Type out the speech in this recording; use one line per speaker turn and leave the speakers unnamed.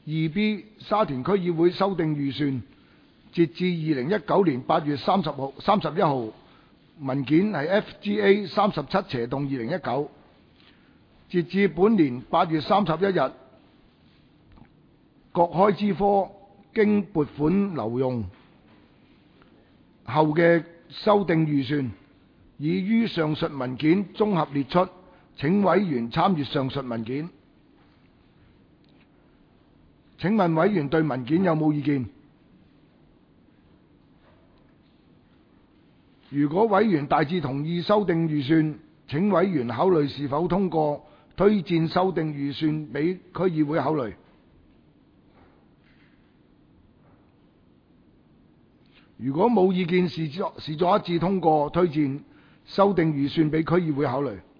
2B 沙田區議會修訂預算，截至2019年8月31號，文件係 FGA37/2019。截至本年8月31日，各開支科經撥款流用後嘅修訂預算，已於上述文件綜合列出，請委員參閱上述文件。請問委員對文件有冇意見？如果委員大致同意修訂預算，請委員考慮是否通過推薦修訂預算俾區議會考慮。如果冇意見，視作一致通過推薦修訂預算俾區議會考慮。